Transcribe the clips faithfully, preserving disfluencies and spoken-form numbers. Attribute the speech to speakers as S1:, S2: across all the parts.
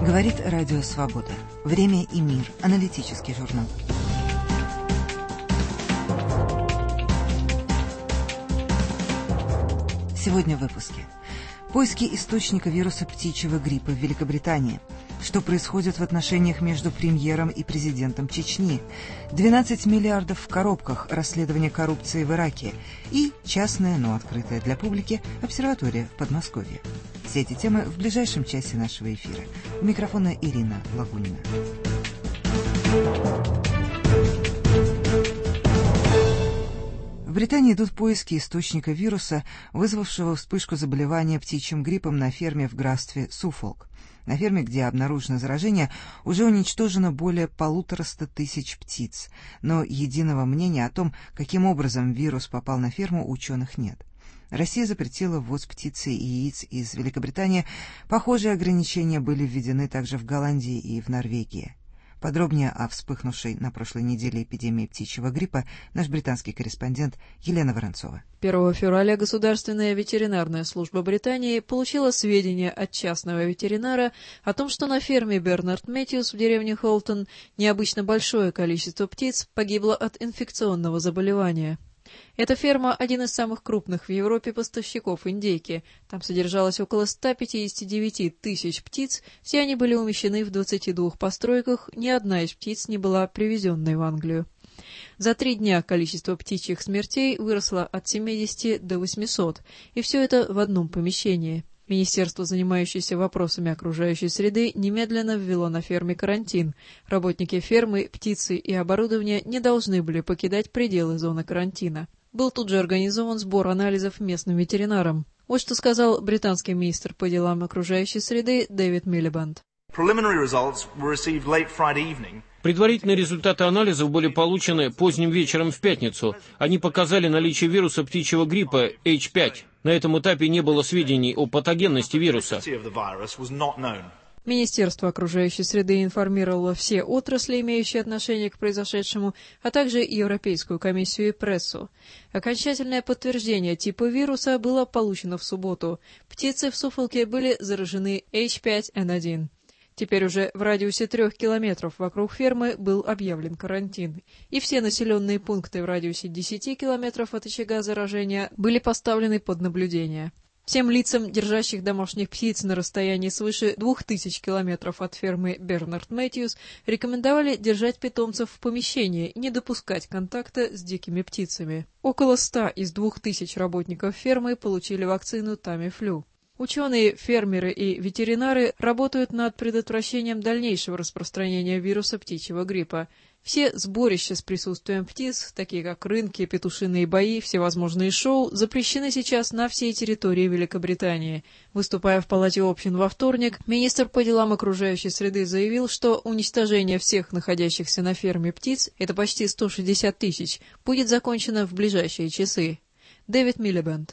S1: Говорит Радио Свобода. Время и мир. Аналитический журнал. Сегодня в выпуске. Поиски источника вируса птичьего гриппа в Великобритании. Что происходит в отношениях между премьером и президентом Чечни. двенадцать миллиардов в коробках. Расследование коррупции в Ираке. И частная, но открытая для публики, обсерватория в Подмосковье. Все эти темы в ближайшем часе нашего эфира. У микрофона Ирина Лагунина. В Британии идут поиски источника вируса, вызвавшего вспышку заболевания птичьим гриппом на ферме в графстве Суффолк. На ферме, где обнаружено заражение, уже уничтожено более полутораста тысяч птиц, но единого мнения о том, каким образом вирус попал на ферму, у ученых нет. Россия запретила ввоз птицы и яиц из Великобритании. Похожие ограничения были введены также в Голландии и в Норвегии. Подробнее о вспыхнувшей на прошлой неделе эпидемии птичьего гриппа наш британский корреспондент Елена Воронцова.
S2: первого февраля Государственная ветеринарная служба Британии получила сведения от частного ветеринара о том, что на ферме Бернард Мэтьюс в деревне Холтон необычно большое количество птиц погибло от инфекционного заболевания. Эта ферма – один из самых крупных в Европе поставщиков индейки. Там содержалось около ста пятидесяти девяти тысяч птиц, все они были умещены в двадцати двух постройках, ни одна из птиц не была привезенной в Англию. За три дня количество птичьих смертей выросло от семидесяти до восьмисот, и все это в одном помещении. Министерство, занимающееся вопросами окружающей среды, немедленно ввело на ферме карантин. Работники фермы, птицы и оборудования не должны были покидать пределы зоны карантина. Был тут же организован сбор анализов местным ветеринарам. Вот что сказал британский министр по делам окружающей среды Дэвид Милибанд.
S3: Предварительные результаты анализов были получены поздним вечером в пятницу. Они показали наличие вируса птичьего гриппа эйч пять. На этом этапе не было сведений о патогенности вируса.
S2: Министерство окружающей среды информировало все отрасли, имеющие отношение к произошедшему, а также Европейскую комиссию и прессу. Окончательное подтверждение типа вируса было получено в субботу. Птицы в Суффолке были заражены эйч пять эн один. Теперь уже в радиусе трех километров вокруг фермы был объявлен карантин, и все населенные пункты в радиусе десяти километров от очага заражения были поставлены под наблюдение. Всем лицам, держащих домашних птиц на расстоянии свыше двух тысяч километров от фермы Бернард Мэтьюс, рекомендовали держать питомцев в помещении и не допускать контакта с дикими птицами. Около ста из двух тысяч работников фермы получили вакцину Тамифлю. Ученые, фермеры и ветеринары работают над предотвращением дальнейшего распространения вируса птичьего гриппа. Все сборища с присутствием птиц, такие как рынки, петушиные бои, всевозможные шоу, запрещены сейчас на всей территории Великобритании. Выступая в Палате общин во вторник, министр по делам окружающей среды заявил, что уничтожение всех находящихся на ферме птиц, это почти сто шестьдесят тысяч, будет закончено в ближайшие часы. Дэвид Милибанд.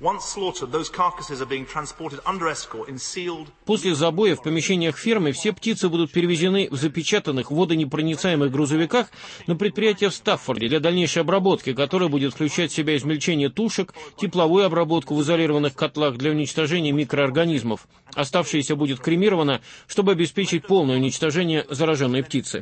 S3: После забоя в помещениях фермы все птицы будут перевезены в запечатанных водонепроницаемых грузовиках на предприятие в Стаффорде для дальнейшей обработки, которая будет включать в себя измельчение тушек, тепловую обработку в изолированных котлах для уничтожения микроорганизмов. Оставшееся будет кремировано, чтобы обеспечить полное уничтожение зараженной птицы.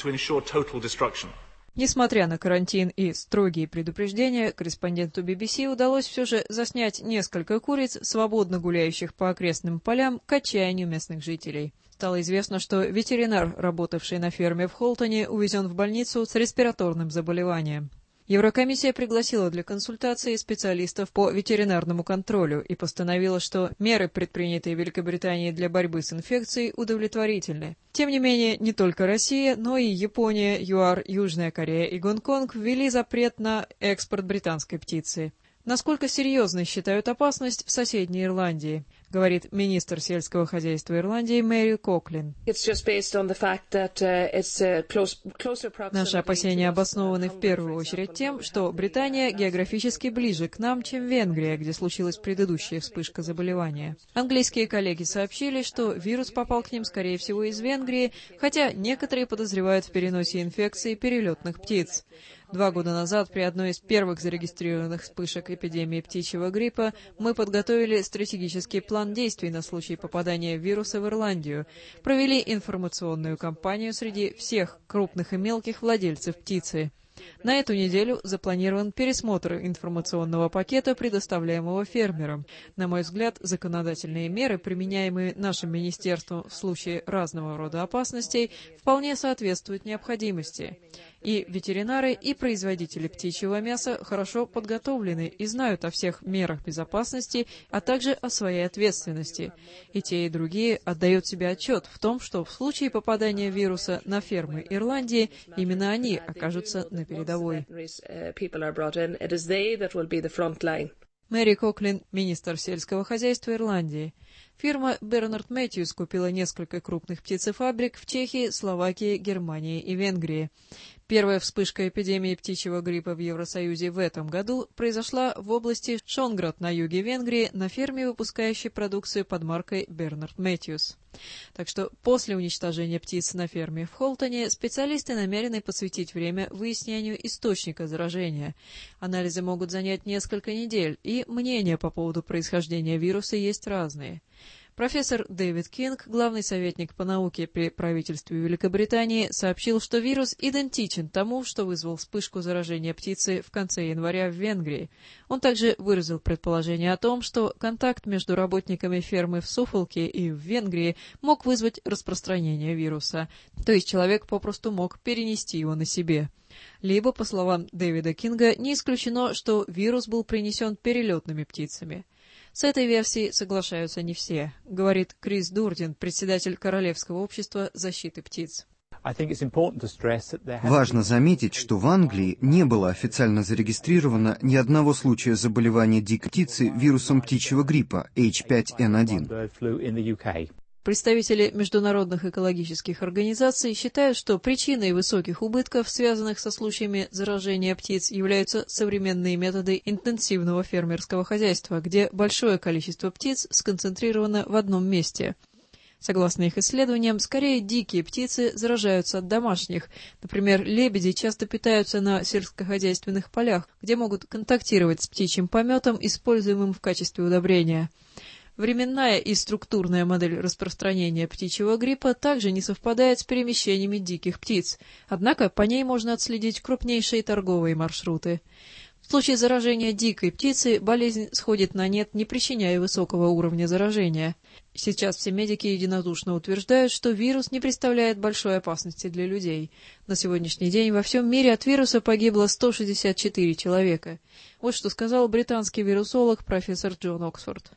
S2: Несмотря на карантин и строгие предупреждения, корреспонденту би би си удалось все же заснять несколько куриц, свободно гуляющих по окрестным полям, к отчаянию местных жителей. Стало известно, что ветеринар, работавший на ферме в Холтоне, увезен в больницу с респираторным заболеванием. Еврокомиссия пригласила для консультации специалистов по ветеринарному контролю и постановила, что меры, предпринятые Великобританией для борьбы с инфекцией, удовлетворительны. Тем не менее, не только Россия, но и Япония, ЮАР, Южная Корея и Гонконг ввели запрет на экспорт британской птицы. Насколько серьезной считают опасность в соседней Ирландии, говорит министр сельского хозяйства Ирландии Мэри Коклин. Наши опасения обоснованы в первую очередь тем, что Британия географически ближе к нам, чем Венгрия, где случилась предыдущая вспышка заболевания. Английские коллеги сообщили, что вирус попал к ним, скорее всего, из Венгрии, хотя некоторые подозревают в переносе инфекции перелетных птиц. Два года назад, при одной из первых зарегистрированных вспышек эпидемии птичьего гриппа, мы подготовили стратегический план действий на случай попадания вируса в Ирландию, провели информационную кампанию среди всех крупных и мелких владельцев птицы. На эту неделю запланирован пересмотр информационного пакета, предоставляемого фермерам. На мой взгляд, законодательные меры, применяемые нашим министерством в случае разного рода опасностей, вполне соответствуют необходимости. И ветеринары, и производители птичьего мяса хорошо подготовлены и знают о всех мерах безопасности, а также о своей ответственности. И те, и другие отдают себе отчет в том, что в случае попадания вируса на фермы Ирландии, именно они окажутся на передовой. Мэри Коклин, министр сельского хозяйства Ирландии. Фирма Бернард Мэтьюс купила несколько крупных птицефабрик в Чехии, Словакии, Германии и Венгрии. Первая вспышка эпидемии птичьего гриппа в Евросоюзе в этом году произошла в области Шонград на юге Венгрии на ферме, выпускающей продукцию под маркой Бернард Мэтьюс. Так что после уничтожения птиц на ферме в Холтоне специалисты намерены посвятить время выяснению источника заражения. Анализы могут занять несколько недель, и мнения по поводу происхождения вируса есть разные. Профессор Дэвид Кинг, главный советник по науке при правительстве Великобритании, сообщил, что вирус идентичен тому, что вызвал вспышку заражения птицы в конце января в Венгрии. Он также выразил предположение о том, что контакт между работниками фермы в Суффолке и в Венгрии мог вызвать распространение вируса, то есть человек попросту мог перенести его на себе. Либо, по словам Дэвида Кинга, не исключено, что вирус был принесен перелетными птицами. С этой версией соглашаются не все, говорит Крис Дурдин, председатель Королевского общества защиты птиц.
S4: Важно заметить, что в Англии не было официально зарегистрировано ни одного случая заболевания дикой птицы вирусом птичьего гриппа эйч пять эн один.
S2: Представители международных экологических организаций считают, что причиной высоких убытков, связанных со случаями заражения птиц, являются современные методы интенсивного фермерского хозяйства, где большое количество птиц сконцентрировано в одном месте. Согласно их исследованиям, скорее дикие птицы заражаются от домашних. Например, лебеди часто питаются на сельскохозяйственных полях, где могут контактировать с птичьим пометом, используемым в качестве удобрения. Временная и структурная модель распространения птичьего гриппа также не совпадает с перемещениями диких птиц, однако по ней можно отследить крупнейшие торговые маршруты. В случае заражения дикой птицы болезнь сходит на нет, не причиняя высокого уровня заражения. Сейчас все медики единодушно утверждают, что вирус не представляет большой опасности для людей. На сегодняшний день во всем мире от вируса погибло сто шестьдесят четыре человека. Вот что сказал британский вирусолог профессор Джон Оксфорд.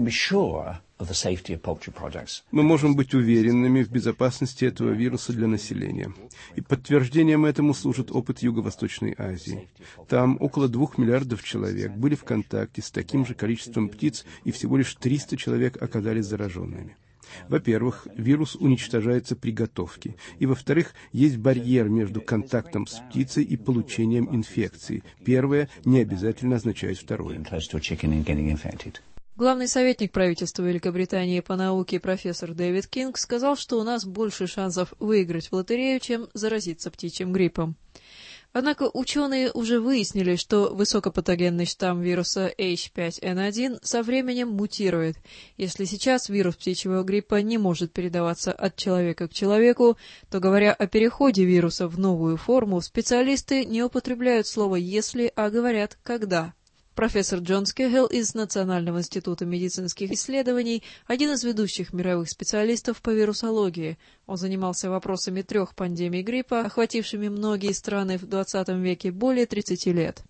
S5: Мы можем быть уверенными в безопасности этого вируса для населения. И подтверждением этому служит опыт Юго-Восточной Азии. Там около двух миллиардов человек были в контакте с таким же количеством птиц, и всего лишь триста человек оказались зараженными. Во-первых, вирус уничтожается при готовке, и, во-вторых, есть барьер между контактом с птицей и получением инфекции. Первое не обязательно означает второе.
S2: Главный советник правительства Великобритании по науке профессор Дэвид Кинг сказал, что у нас больше шансов выиграть в лотерею, чем заразиться птичьим гриппом. Однако ученые уже выяснили, что высокопатогенный штамм вируса эйч пять эн один со временем мутирует. Если сейчас вирус птичьего гриппа не может передаваться от человека к человеку, то, говоря о переходе вируса в новую форму, специалисты не употребляют слово «если», а говорят «когда». Профессор Джон Скегел из Национального института медицинских исследований, один из ведущих мировых специалистов по вирусологии. Он занимался вопросами трех пандемий гриппа, охватившими многие страны в двадцатом веке более тридцати лет.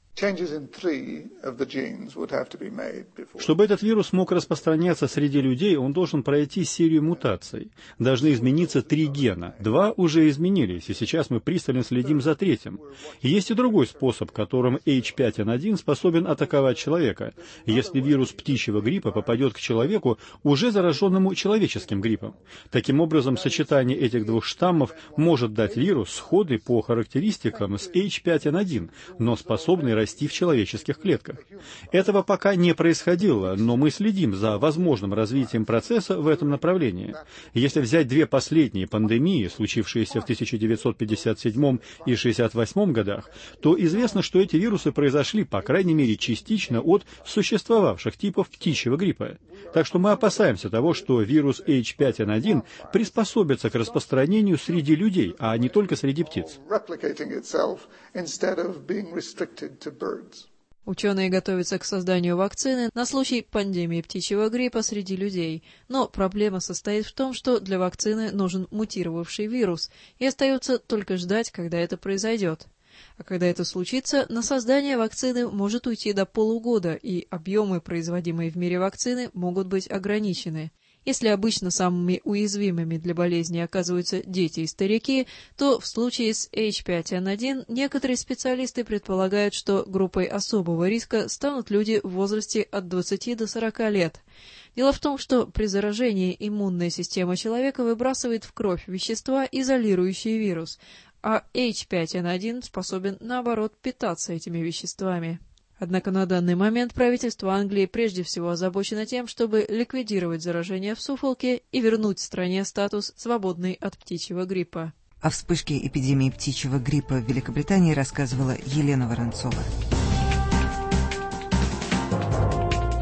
S6: Чтобы этот вирус мог распространяться среди людей, он должен пройти серию мутаций. Должны измениться три гена. Два уже изменились, и сейчас мы пристально следим за третьим. И есть и другой способ, которым эйч пять эн один способен атаковать человека. Если вирус птичьего гриппа попадет к человеку, уже зараженному человеческим гриппом. Таким образом, сочетание этих двух штаммов может дать вирус, сходный по характеристикам с эйч пять эн один, но способный расти расти в человеческих клетках. Этого пока не происходило, но мы следим за возможным развитием процесса в этом направлении. Если взять две последние пандемии, случившиеся в тысяча девятьсот пятьдесят седьмом и шестьдесят восьмом годах, то известно, что эти вирусы произошли, по крайней мере, частично от существовавших типов птичьего гриппа. Так что мы опасаемся того, что вирус эйч пять эн один приспособится к распространению среди людей, а не только среди птиц.
S2: Ученые готовятся к созданию вакцины на случай пандемии птичьего гриппа среди людей, но проблема состоит в том, что для вакцины нужен мутировавший вирус, и остается только ждать, когда это произойдет. А когда это случится, на создание вакцины может уйти до полугода, и объемы, производимые в мире вакцины, могут быть ограничены. Если обычно самыми уязвимыми для болезни оказываются дети и старики, то в случае с эйч пять эн один некоторые специалисты предполагают, что группой особого риска станут люди в возрасте от двадцати до сорока лет. Дело в том, что при заражении иммунная система человека выбрасывает в кровь вещества, изолирующие вирус, а эйч пять эн один способен, наоборот, питаться этими веществами. Однако на данный момент правительство Англии прежде всего озабочено тем, чтобы ликвидировать заражение в Суффолке и вернуть стране статус, свободный от птичьего гриппа.
S1: О вспышке эпидемии птичьего гриппа в Великобритании рассказывала Елена Воронцова.